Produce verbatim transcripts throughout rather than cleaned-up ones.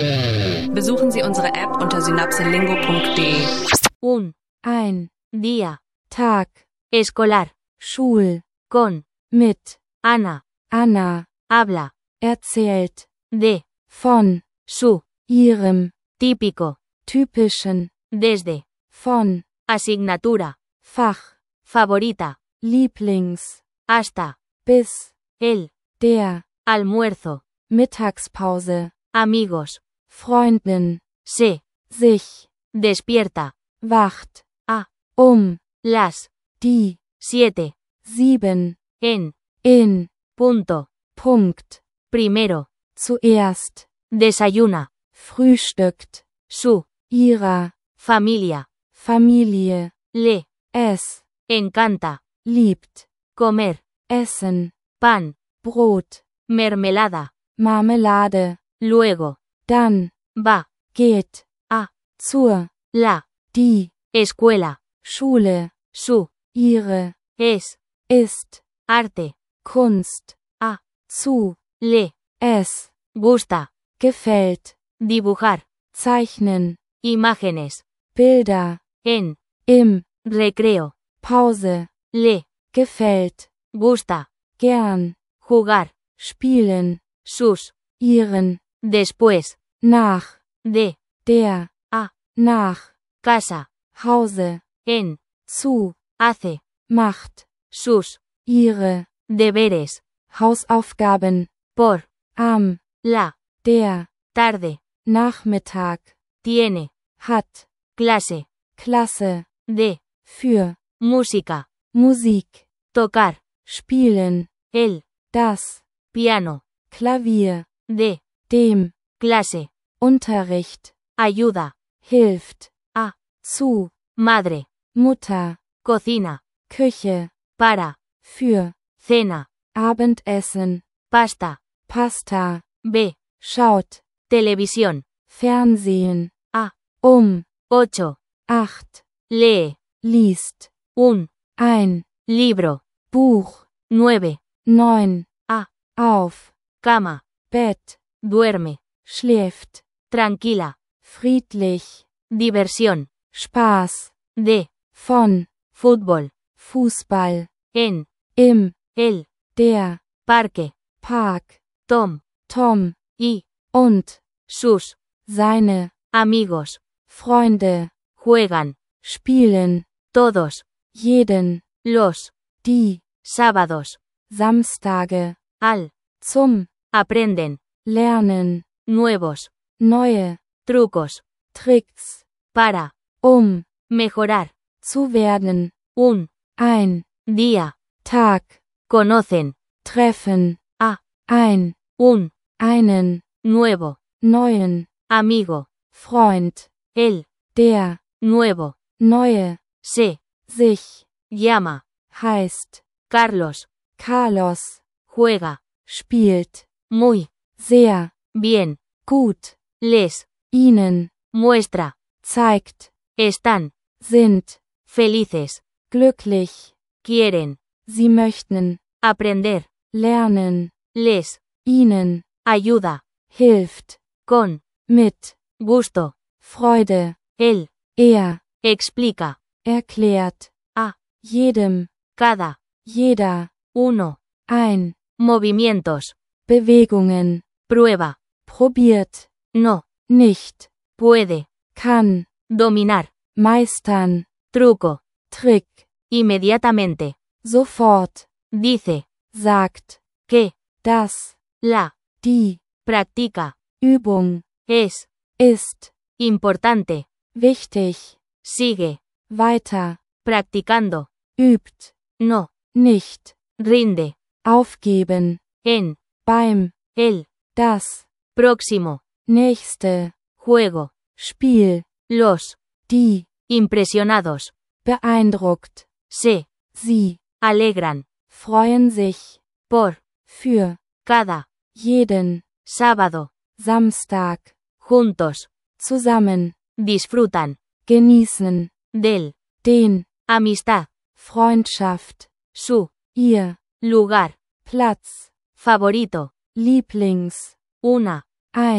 Besuchen Sie unsere App unter synapselingo punkt de. Un. Ein. Día. Tag. Escolar. Schul. Con. Mit. Ana. Anna. Habla. Erzählt. De. Von. Su. Ihrem. Típico. Typischen. Desde. Von. Asignatura. Fach. Favorita. Lieblings. Hasta. Bis. El. Der. Almuerzo. Mittagspause. Amigos. Freundin. Se. Sich. Despierta. Wacht. A. Um. Las. Die. Siete. Sieben. En. In. Punto. Punkt. Primero. Zuerst. Desayuna. Frühstückt. Su. Ihrer. Familia. Familie. Le. Es. Encanta. Liebt. Comer. Essen. Pan. Brot. Mermelada. Marmelade. Luego. Dann. Va. Geht. A. Zur. La. Die. Escuela. Schule. Su. Ihre. Es. Ist. Arte. Kunst. A. Zu. Le. Es. Gusta. Gefällt. Dibujar. Zeichnen. Imágenes. Bilder. En. Im. Recreo. Pause. Le. Gefällt. Gusta. Gern. Jugar. Spielen. Sus. Ihren. Después. Nach. De. Der. A. Nach. Casa. Hause. En. Zu. Hace. Macht. Sus. Ihre. Deberes. Hausaufgaben. Por. Am. La. Der. Tarde. Nachmittag. Tiene. Hat. Clase. Klasse. De. Für. Música. Musik. Tocar. Spielen. El. Das. Piano. Klavier. De. Dem. Clase. Unterricht. Ayuda. Hilft. A. Zu. Madre. Mutter. Cocina. Küche. Para. Für. Cena. Abendessen. Pasta. Pasta. B. Schaut. Televisión. Fernsehen. A. Um. Ocho. Acht. Lee. Liest. Un. Ein. Libro. Buch. Nueve. Neun. A. Auf. Cama. Bett. Duerme. Schläft. Tranquila. Friedlich. Diversión. Spaß. De. Von. Fútbol. Fußball. En. Im. El. Der. Parque. Park. Tom. Tom. Y. Und. Sus. Seine. Amigos. Freunde. Juegan. Spielen. Todos. Jeden. Los. Die. Sábados. Samstage. Al. Zum. Aprenden. Lernen. Nuevos. Neue. Trucos. Tricks. Para. Um. Mejorar. Zu werden. Un. Ein. Día. Tag. Conocen. Treffen. A. Ein. Un. Einen. Nuevo. Neuen. Amigo. Freund. El. Der. Nuevo. Neue. Se. Sich. Llama. Heißt. Carlos. Carlos. Juega. Spielt. Muy. Sehr. Bien. Gut. Les. Ihnen. Muestra. Zeigt. Están. Sind. Felices. Glücklich. Quieren. Sie möchten. Aprender. Lernen. Les. Ihnen. Ayuda. Hilft. Con. Mit. Gusto. Freude. Él. Er. Explica. Erklärt. A. Jedem. Cada. Jeder. Uno. Ein. Movimientos. Bewegungen. Prueba. Probiert. No. Nicht. Puede. Kann. Dominar. Meistern. Truco. Trick. Inmediatamente. Sofort. Dice. Sagt. Que. Das. La. Die. Practica. Übung. Es. Ist. Importante. Wichtig. Sigue. Weiter. Practicando. Übt. No. Nicht. Rinde. Aufgeben. En. Beim. El. Das. Próximo. Nächste. Juego. Spiel. Los. Die. Impresionados. Beeindruckt. Se. Sie. Alegran. Freuen sich. Por. Für. Cada. Jeden. Sábado. Samstag. Juntos. Zusammen. Disfrutan. Genießen. Del. Den. Amistad. Freundschaft. Su. Ihr. Lugar. Platz. Favorito. Lieblings. Una. Ein.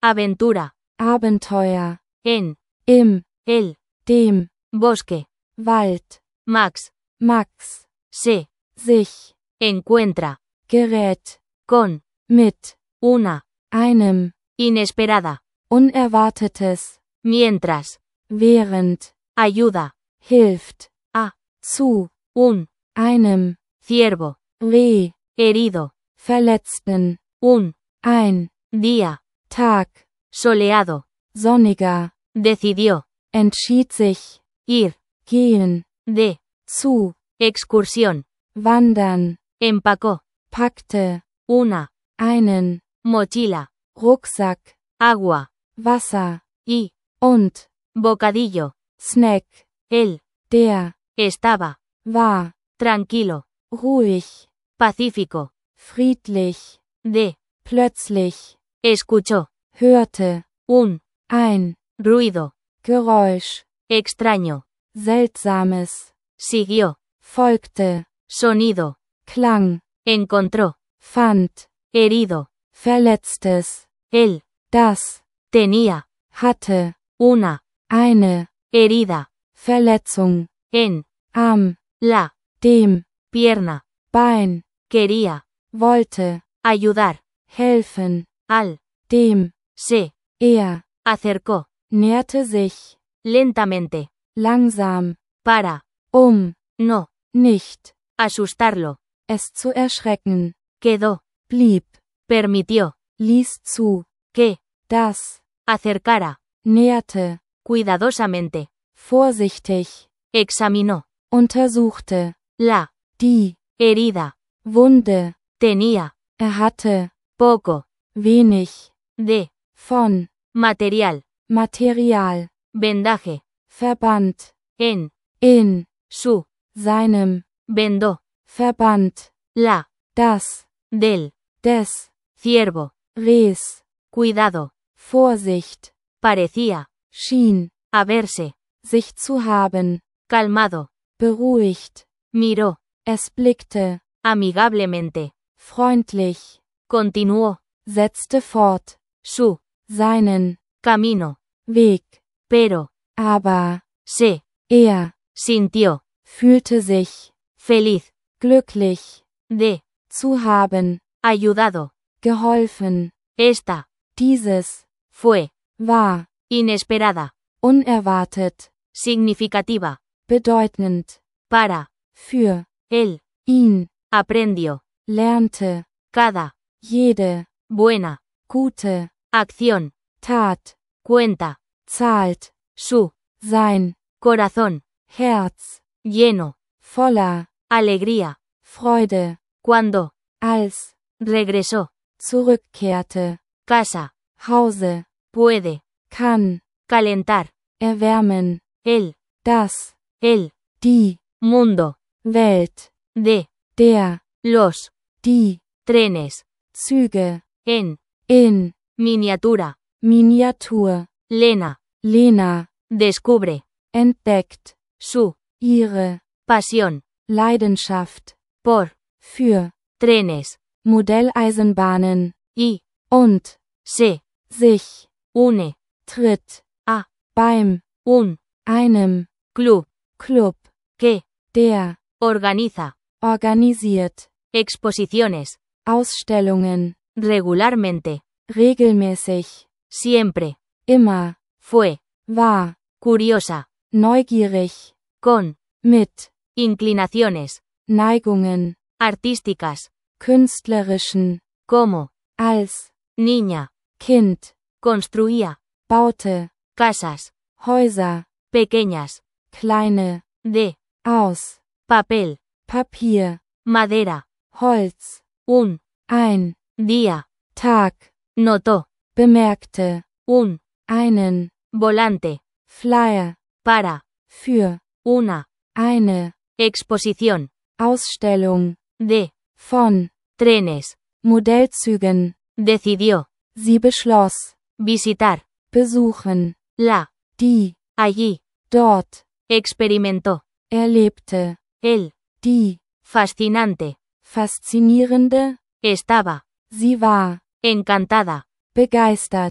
aventura, Abenteuer, en, im, el, dem, bosque, Wald, Max, Max, se, sich, encuentra, gerät, con, mit, una, einem, inesperada, Unerwartetes, mientras, während, ayuda, hilft, a, zu, un, einem, ciervo, Reh, herido, Verletzten, un, ein, día, Tag, soleado, sonniger, decidió, entschied sich, ir, gehen, de, zu, excursión, wandern, empacó, packte, una, einen, mochila, Rucksack, agua, Wasser, y, und, bocadillo, Snack, él, der, estaba, war, tranquilo, ruhig, pacífico, friedlich, de, plötzlich, escuchó, hörte, un, ein, ruido, Geräusch, extraño, seltsames, siguió, folgte, sonido, Klang, encontró, fand, herido, Verletztes, él, das, tenía, hatte, una, eine, herida, Verletzung, en, am, la, dem, pierna, Bein, quería, wollte, ayudar, helfen, al, dem, se, er, acercó, näherte sich, lentamente, langsam, para, um, no, nicht, asustarlo, es zu erschrecken, quedó, blieb, permitió, ließ zu, que, das, acercara, näherte, cuidadosamente, vorsichtig, examinó, untersuchte, la, die, herida, Wunde, tenía, er hatte, poco, wenig, de, von, material, Material, vendaje, Verband, en, in, su, seinem, vendó, Verband, la, das, del, des, ciervo, Res, cuidado, Vorsicht, parecía, schien, haberse, sich zu haben, calmado, beruhigt, miró, es blickte, amigablemente, freundlich, continuó, setzte fort, su, seinen, camino, Weg, pero, aber, se, er, sintió, fühlte sich, feliz, glücklich, de, zu haben, ayudado, geholfen, esta, dieses, fue, war, inesperada, unerwartet, significativa, bedeutend, para, für, él, ihn, aprendió, lernte, cada, jede, buena, gute, acción, Tat, cuenta, zahlt, su, sein, corazón, Herz, lleno, voller, alegría, Freude, cuando, als, regresó, zurückkehrte, casa, Hause, puede, kann, calentar, erwärmen, el, das, el, die, mundo, Welt, de, der, los, die, trenes, Züge, en, in, miniatura, Miniatur, Lena, Lena, descubre, entdeckt, su, ihre, pasión, Leidenschaft, por, für, trenes, Modelleisenbahnen, y, und, se, sich, une, tritt, a, beim, un, einem, club, Club, que, der, organiza, organisiert, exposiciones, Ausstellungen, regularmente, regelmäßig, siempre, immer, fue, war, curiosa, neugierig, con, mit, inclinaciones, Neigungen, artísticas, künstlerischen, como, als, niña, Kind, construía, baute, casas, Häuser, pequeñas, kleine, de, aus, papel, Papier, madera, Holz, un, ein, día, Tag, notó, bemerkte, un, einen, volante, Flyer, para, für, una, eine, exposición, Ausstellung, de, von, trenes, Modellzügen, decidió, sie beschloss, visitar, besuchen, la, die, allí, dort, experimentó, erlebte, el, die, fascinante, faszinierende, estaba, sie war, encantada, begeistert,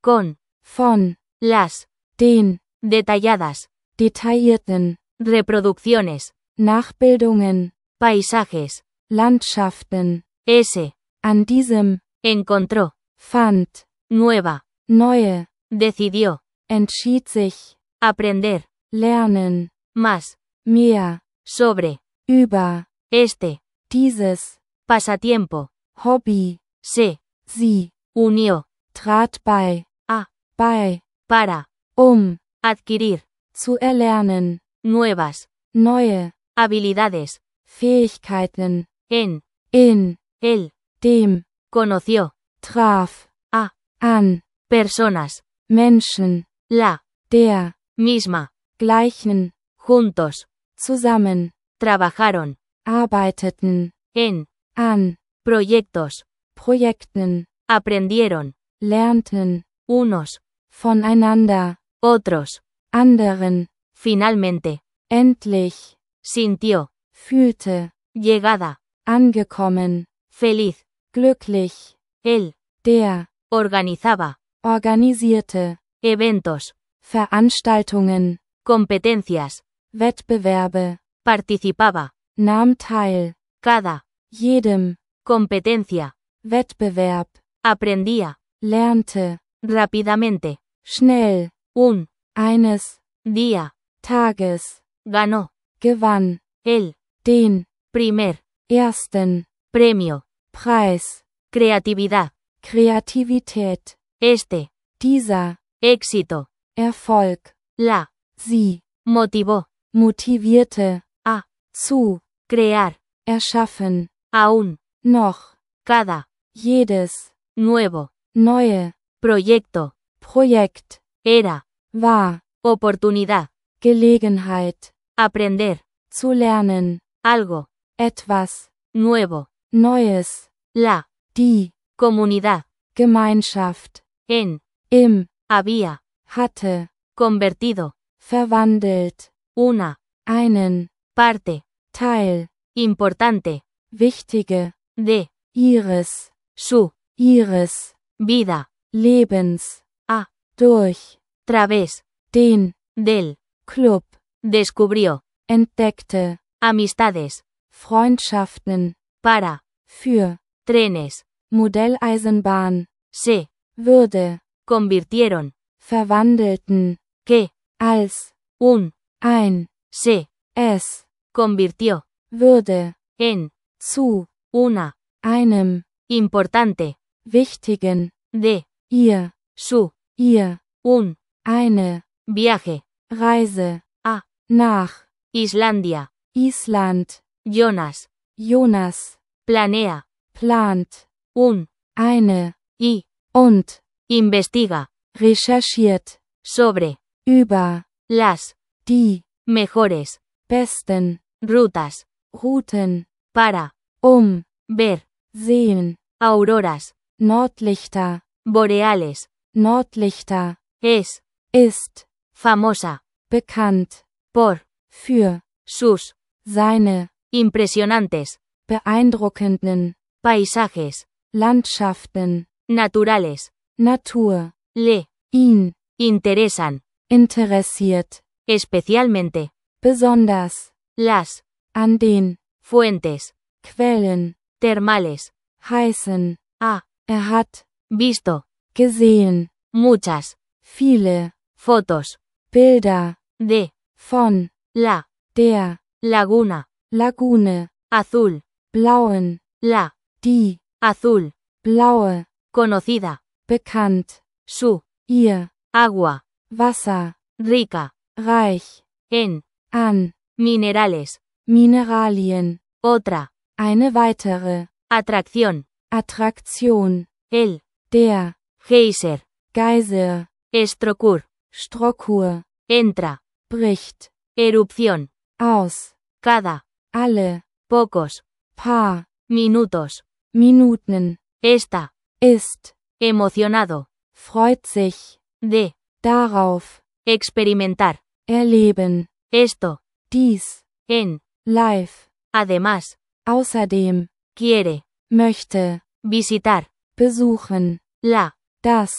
con, von, las, den, detalladas, detaillierten, reproducciones, Nachbildungen, paisajes, Landschaften, ese, an diesem, encontró, fand, nueva, neue, decidió, entschied sich, aprender, lernen, más, mehr, sobre, über, este, dieses, pasatiempo, Hobby, se, sie, unió, trat bei, a, bei, para, um, adquirir, zu erlernen, nuevas, neue, habilidades, Fähigkeiten, en, in, él, dem, conoció, traf, a, an, personas, Menschen, la, der, misma, gleichen, juntos, zusammen, trabajaron, arbeiteten, en, an, proyectos, Projekten, aprendieron, lernten, unos, voneinander, otros, anderen, finalmente, endlich, sintió, fühlte, llegada, angekommen, feliz, glücklich, él, der, organizaba, organisierte, eventos, Veranstaltungen, competencias, Wettbewerbe, participaba, nahm teil, cada, jedem, competencia, Wettbewerb, aprendía, lernte, rápidamente, schnell, un, eines, día, Tages, ganó, gewann, el, den, primer, ersten, premio, Preis, creatividad, Kreativität, este, dieser, éxito, Erfolg, la, sie, motivó, motivierte, a, zu, crear, erschaffen, aún, noch, cada, jedes, nuevo, neue, proyecto, Projekt, era, war, oportunidad, Gelegenheit, aprender, zu lernen, algo, etwas, nuevo, Neues, la, die, comunidad, Gemeinschaft, en, im, había, hatte, convertido, verwandelt, una, einen, parte, Teil, importante, wichtige, de, ihres, su, ihres, vida, Lebens, a, durch, través, den, del, Club, descubrió, entdeckte, amistades, Freundschaften, para, für, trenes, Modelleisenbahn, se, würde, convirtieron, verwandelten, que, als, un, ein, se, es, convirtió, würde, en, zu, una, einem, importante, wichtigen, de, ihr, su, ihr, un, eine, viaje, Reise, a, nach, Islandia, Island, Jonas, Jonas, planea, plant, un, eine, y, und, investiga, recherchiert, sobre, über, las, die, mejores, besten, rutas, Routen, para, um, ver, sehen, auroras, Nordlichter, boreales, Nordlichter, es, ist, famosa, bekannt, por, für, sus, seine, impresionantes, beeindruckenden, paisajes, Landschaften, naturales, Natur, le, ihn, interesan, interessiert, especialmente, besonders, las, an den, fuentes, Quellen, termales, heißen, ha, er hat, visto, gesehen, muchas, viele, fotos, Bilder, de, von, la, der, laguna, Lagune, azul, blauen, la, die, azul, blaue, conocida, bekannt, su, ihr, agua, Wasser, rica, reich, en, an, minerales, Mineralien, otra, eine weitere, atracción, Attraktion, el, der, geyser, Geyser, Strokur, Strokur, entra, bricht, erupción, aus, cada, alle, pocos, paar, minutos, Minuten, esta, ist, emocionado, freut sich, de, darauf, experimentar, erleben, esto, dies, en, live, además, außerdem, quiere, möchte, visitar, besuchen, la, das,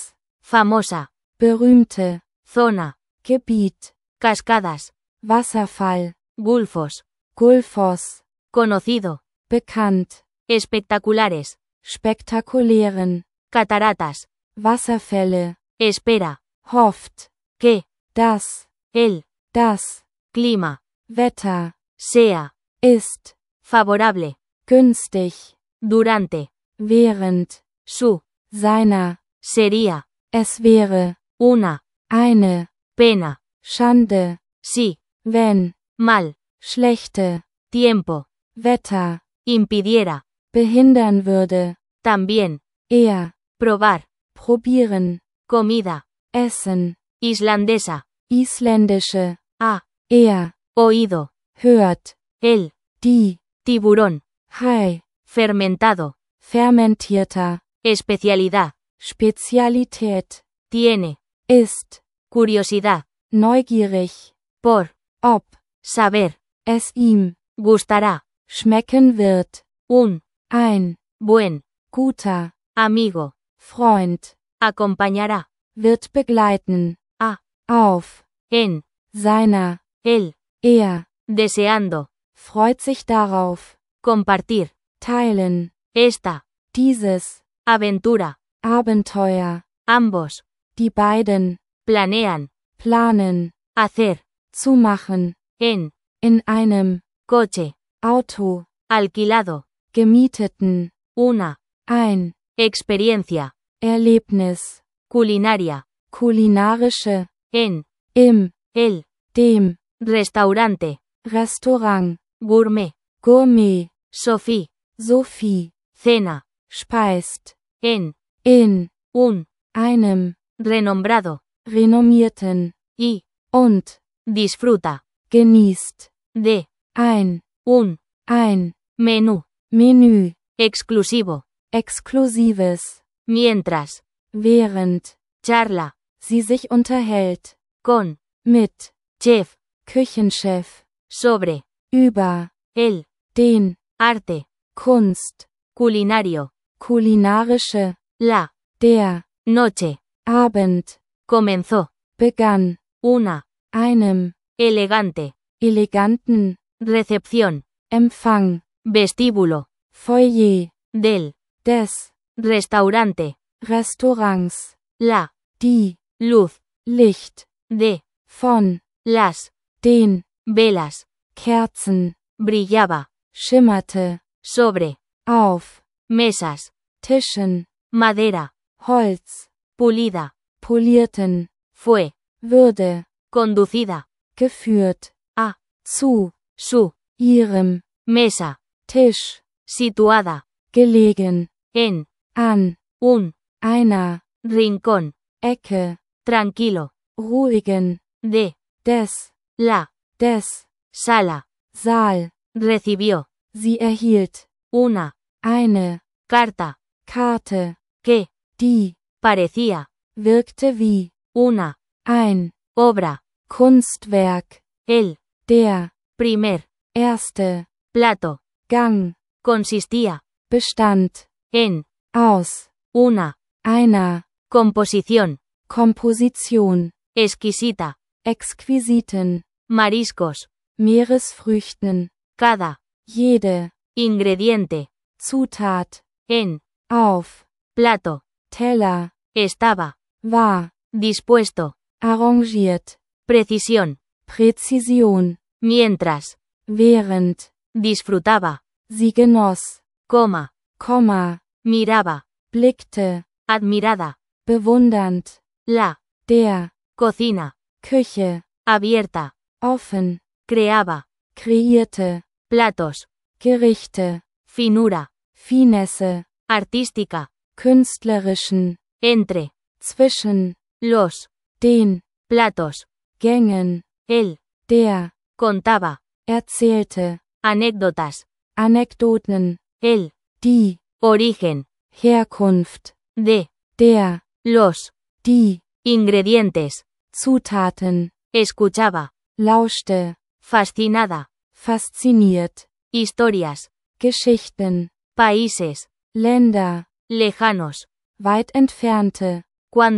famosa, berühmte, zona, Gebiet, cascadas, Wasserfall, gulfos, Gulfos, conocido, bekannt, espectaculares, spektakulären, cataratas, Wasserfälle, espera, hofft, que, dass, el, das, clima, Wetter, sea, ist, favorable, günstig, durante, während, su, seiner, sería, es wäre, una, eine, pena, Schande, sí, wenn, mal, schlechte, tiempo, Wetter, impidiera, behindern würde, también, eher, probar, probieren, comida, essen, islandesa, isländische, ha, er, oído, hört, el, die, tiburón, Hai, fermentado, fermentierter, especialidad, Spezialität, tiene, ist, curiosidad, neugierig, por, ob, saber, es ihm, gustará, schmecken wird, un, ein, buen, guter, amigo, Freund, acompañará, wird begleiten, a, auf, en, seiner, él, er, deseando, freut sich darauf, compartir, teilen, esta, dieses, aventura, Abenteuer, ambos, die beiden, planean, planen, hacer, zu machen, en, in einem, coche, Auto, alquilado, gemieteten, una, ein, experiencia, Erlebnis, culinaria, kulinarische, en, im, el, dem, restaurante, Restaurant, gourmet, Gourmet, Sophie, Sophie, cena, speist, en, in, un, einem, renombrado, renommierten, y, und, disfruta, genießt, de, ein, un, ein, menú, Menü, exclusivo, exklusives, mientras, während, charla, sie sich unterhält, con, mit, chef, Küchenchef, sobre, über, el, den, arte, Kunst, culinario, kulinarische, la, der, noche, Abend, comenzó, begann, una, einem, elegante, eleganten, recepción, Empfang, vestíbulo, Foyer, del, des, restaurante, Restaurants, la, die, luz, Licht, de, von, las, den, velas, Kerzen, brillaba, schimmerte, sobre, auf, mesas, Tischen, madera, Holz, pulida, polierten, fue, würde, conducida, geführt, a, zu, su, ihrem, mesa, Tisch, situada, gelegen, en, an, un, einer, rincón, Ecke, tranquilo, ruhigen, de, des, la, des, sala, Saal, recibió, sie erhielt, una, eine, carta, Karte, que, die, parecía, wirkte wie, una, ein, obra, Kunstwerk, el, der, primer, erste, plato, Gang, consistía, bestand, en, aus, una, einer, composición, Komposition, exquisita, exquisiten, mariscos, Meeresfrüchten, cada, jede, ingrediente, Zutat, en, auf, plato, Teller, estaba, war, dispuesto, arrangiert, precisión, Präzision, mientras, während, disfrutaba, sie genoss, coma, Komma, miraba, blickte, admirada, bewundernd, la, der, cocina, Küche, abierta, offen, creaba, kreierte, platos, Gerichte, finura, Finesse, artística, künstlerischen, entre, zwischen, los, den, platos, Gängen, él, der, contaba, erzählte, anécdotas, Anekdoten, el, die, origen, Herkunft, de, der, los, die, ingredientes, Zutaten, escuchaba, lauschte, fascinada, fasziniert, historias, Geschichten, países, Länder, lejanos, weit entfernte, cuando,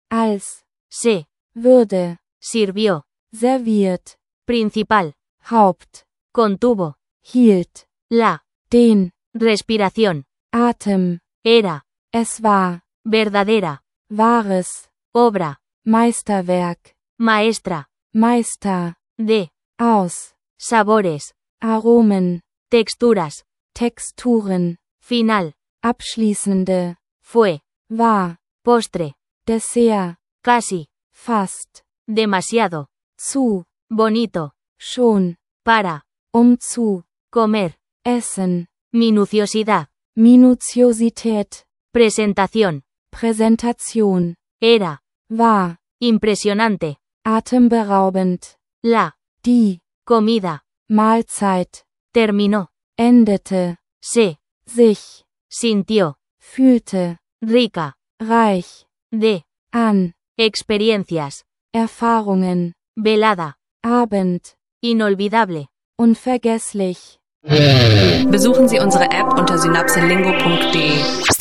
als, se, würde, sirvió, serviert, principal, Haupt, contuvo, hielt, la, den, respiración, Atem, era, es war, verdadera, wahres, obra, Meisterwerk, maestra, Meister, de, aus, sabores, Aromen, texturas, Texturen, final, abschließende, fue, war, postre, Dessert, casi, fast, demasiado, zu, bonito, schon, para, um zu, comer, essen, minuciosidad, Minutiosität, presentación, Präsentation, era, war, impresionante, atemberaubend, la, die, comida, Mahlzeit, terminó, endete, se, sich, sintió, fühlte, rica, reich, de, an, experiencias, Erfahrungen, velada, Abend, inolvidable. unvergesslich. Besuchen Sie unsere App unter synapselingo punkt de.